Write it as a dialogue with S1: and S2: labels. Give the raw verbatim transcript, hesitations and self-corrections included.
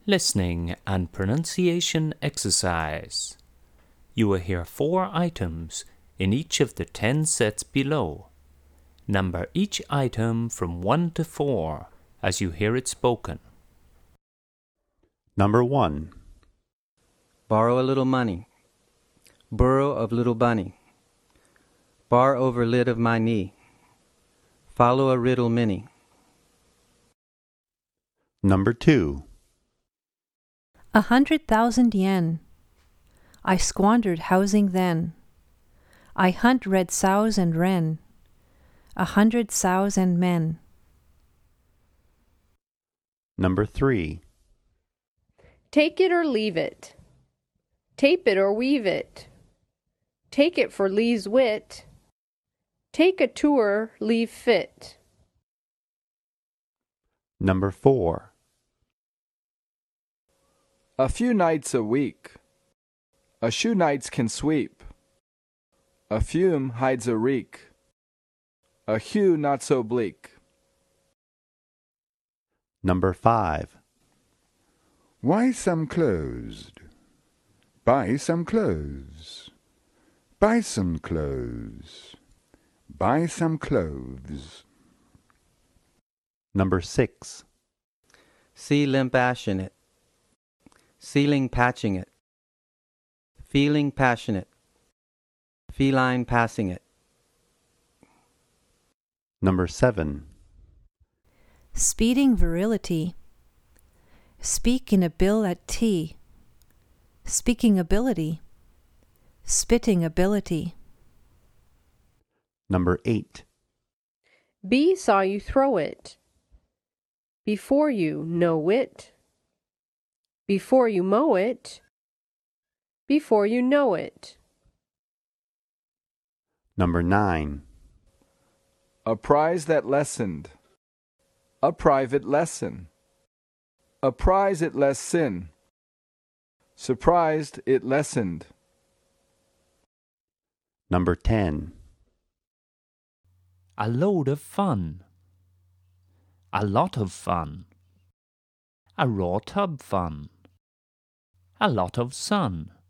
S1: Listening and pronunciation exercise. You will hear four items in each of the ten sets below. Number each item from one to four as you hear it spoken.
S2: Number one.
S3: Borrow a little money. Burrow of little bunny. Bar over lid of my knee. Follow a riddle mini.
S2: Number two.
S4: A hundred thousand yen. I squandered housing then. I hunt red sows and wren. A hundred sows and men.
S2: Number three.
S5: Take it or leave it. Tape it or weave it. Take it for Lee's wit. Take a tour, leave fit.
S2: Number four.
S6: A few nights a week. A shoe nights can sweep. A fume hides a reek. A hue not so bleak.
S2: Number five.
S7: Why some closed? Buy some clothes. Buy some clothes. Buy some clothes.
S2: Number six.
S3: See limp ash in it. Ceiling patching it. Feeling passionate. Feline passing it.
S2: Number seven.
S4: Speeding virility. Speak in a bill at tea. Speaking ability. Spitting ability.
S2: Number eight.
S5: B saw you throw it. Before you know it. Before you mow it. Before you know it.
S2: Number nine.
S6: A prize that lessened. A private lesson. A prize it less sin. Surprised it lessened.
S2: Number ten.
S1: A load of fun. A lot of fun. A raw tub fun. A lot of sun.